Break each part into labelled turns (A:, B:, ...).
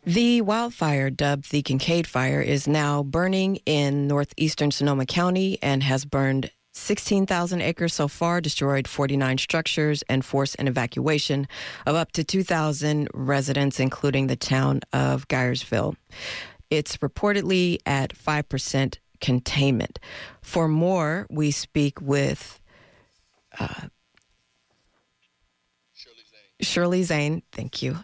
A: The wildfire, dubbed the Kincade Fire, is now burning in northeastern Sonoma County and has burned 16,000 acres so far, destroyed 49 structures, and forced an evacuation of up to 2,000 residents, including the town of Geyersville. It's reportedly at 5% containment. For more, we speak with Shirley Zane, thank you,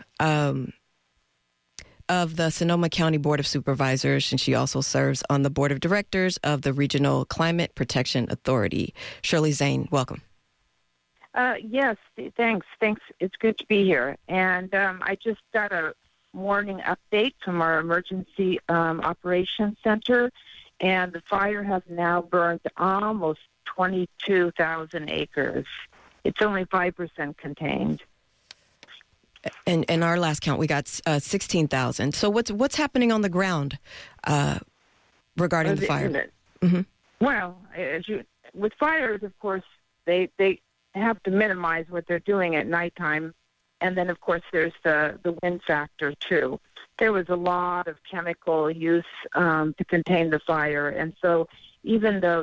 A: of the Sonoma County Board of Supervisors, and she also serves on the Board of Directors of the Regional Climate Protection Authority. Shirley Zane, welcome.
B: Yes, thanks. It's good to be here. And I just got a morning update from our Emergency Operations Center, and the fire has now burned almost 22,000 acres. It's only 5% contained.
A: And in our last count, we got 16,000. So what's happening on the ground regarding the fire?
B: Mm-hmm. Well, with fires, of course, they have to minimize what they're doing at nighttime. And then, of course, there's the wind factor, too. There was a lot of chemical use to contain the fire. And so even though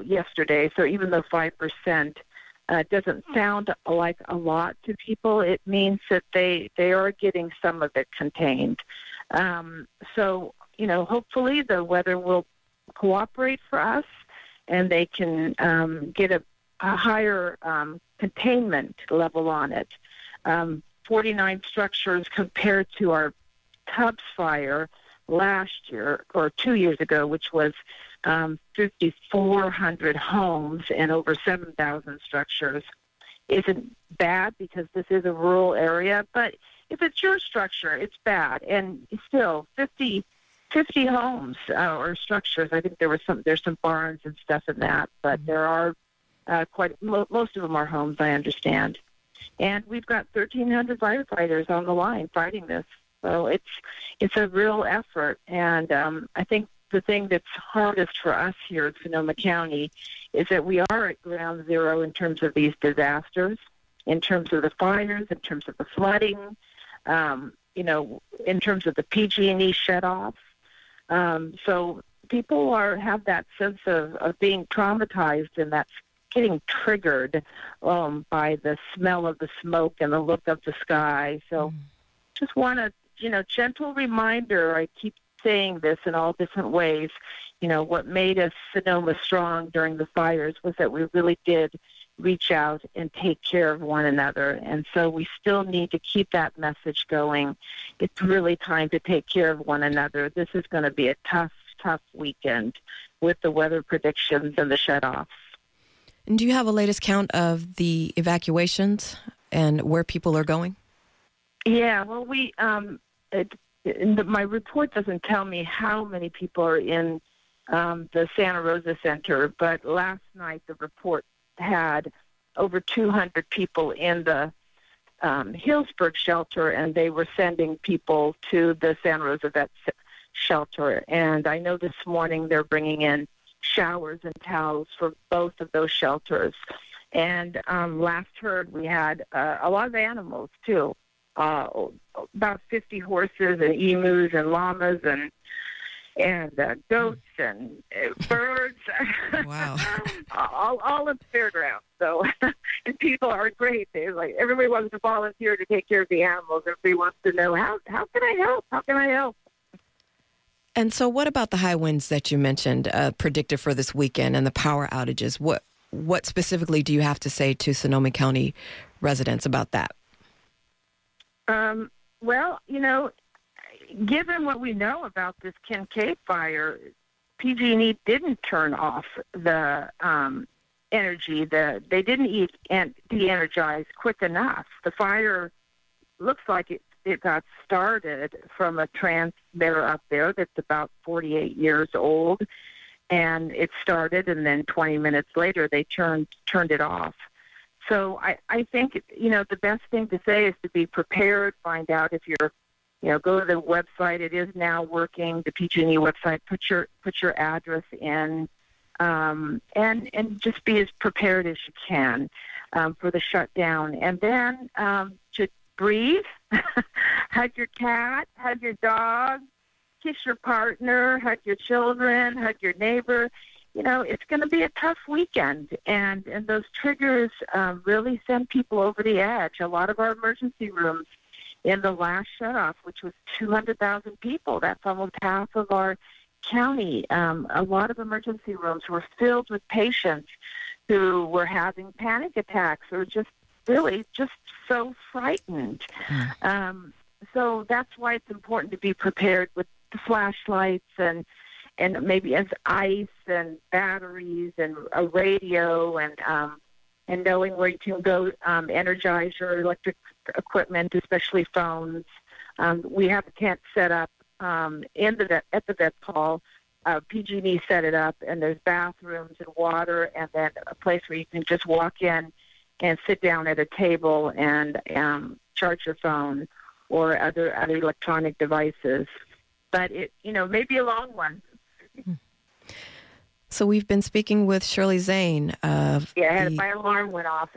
B: 5% doesn't sound like a lot to people, it means that they are getting some of it contained. So, hopefully the weather will cooperate for us and they can get a higher containment level on it. 49 structures compared to our Tubbs fire last year or 2 years ago, which was 5,400 homes and over 7,000 structures, isn't bad because this is a rural area. But if it's your structure, it's bad. And still, 50 homes or structures. I think there's some barns and stuff in that, but there are most of them are homes, I understand. And we've got 1,300 firefighters on the line fighting this. So it's a real effort. And I think the thing that's hardest for us here in Sonoma County is that we are at ground zero in terms of these disasters, in terms of the fires, in terms of the flooding, in terms of the PG&E shutoffs. So people have that sense of being traumatized, and that's getting triggered by the smell of the smoke and the look of the sky. So just want a gentle reminder. I keep saying this in all different ways. What made us Sonoma strong during the fires was that we really did reach out and take care of one another. And so we still need to keep that message going. It's really time to take care of one another. This is going to be a tough weekend with the weather predictions and the shutoffs.
A: And do you have a latest count of the evacuations and where people are going?
B: Yeah, well, my report doesn't tell me how many people are in the Santa Rosa Center, but last night the report had over 200 people in the Hillsburg shelter, and they were sending people to the Santa Rosa Vet Shelter. And I know this morning they're bringing in showers and towels for both of those shelters. And last heard we had a lot of animals, too. About 50 horses and emus and llamas and goats and birds.
A: Wow.
B: all at the fairgrounds. So, and people are great. Everybody wants to volunteer to take care of the animals. Everybody wants to know, how can I help? How can I help?
A: And so what about the high winds that you mentioned predicted for this weekend and the power outages? What specifically do you have to say to Sonoma County residents about that?
B: Well, given what we know about this Kincade fire, PG&E didn't turn off the energy. They didn't de-energize quick enough. The fire looks like it got started from a transmitter up there that's about 48 years old, and it started, and then 20 minutes later they turned it off. So I think, the best thing to say is to be prepared, find out if you're, go to the website. It is now working, the PG&E website. Put your address in, and just be as prepared as you can for the shutdown. And then breathe, hug your cat, hug your dog, kiss your partner, hug your children, hug your neighbor. It's going to be a tough weekend, and those triggers really send people over the edge. A lot of our emergency rooms in the last shutoff, which was 200,000 people, that's almost half of our county. A lot of emergency rooms were filled with patients who were having panic attacks or just so frightened. So that's why it's important to be prepared with the flashlights and maybe as ice and batteries and a radio and knowing where you can go energize your electric equipment, especially phones. We have a tent set up at the vet hall. PG&E set it up, and there's bathrooms and water, and then a place where you can just walk in and sit down at a table and charge your phone or other electronic devices. But it may be a long one.
A: So we've been speaking with Shirley Zane of
B: my alarm went off.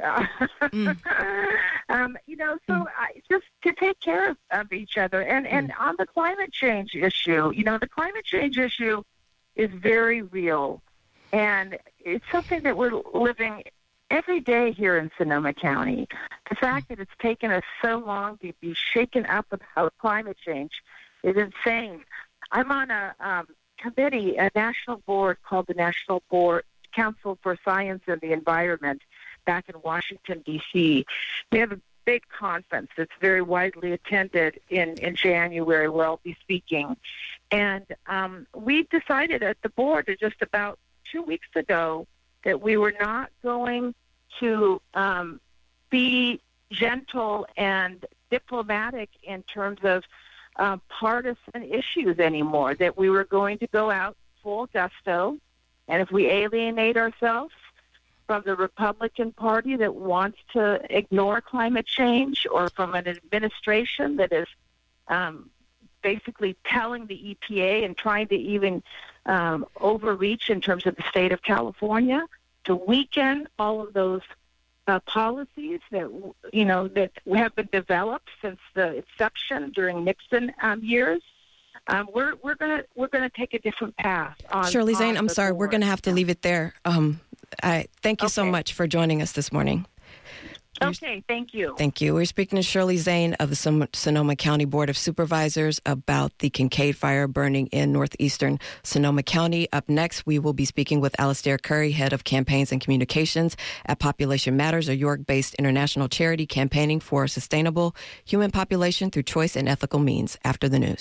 B: Just to take care of each other. And on the climate change issue, the climate change issue is very real. And it's something that we're living every day here in Sonoma County. The fact that it's taken us so long to be shaken up about climate change is insane. I'm on a committee, a national board called the National Board Council for Science and the Environment back in Washington, D.C. We have a big conference that's very widely attended in January where I'll be speaking. And we decided at the board just about 2 weeks ago that we were not going to be gentle and diplomatic in terms of partisan issues anymore, that we were going to go out full gusto, and if we alienate ourselves from the Republican Party that wants to ignore climate change, or from an administration that is basically telling the EPA and trying to even overreach in terms of the state of California, to weaken all of those policies that that have been developed since the inception during Nixon years. We're gonna take a different path.
A: Shirley Zane, I'm sorry, we're going to have to leave it there. I thank you so much for joining us this morning.
B: Okay, thank you.
A: Thank you. We're speaking to Shirley Zane of the Sonoma County Board of Supervisors about the Kincade Fire burning in northeastern Sonoma County. Up next, we will be speaking with Alastair Curry, Head of Campaigns and Communications at Population Matters, a York-based international charity campaigning for a sustainable human population through choice and ethical means, after the news.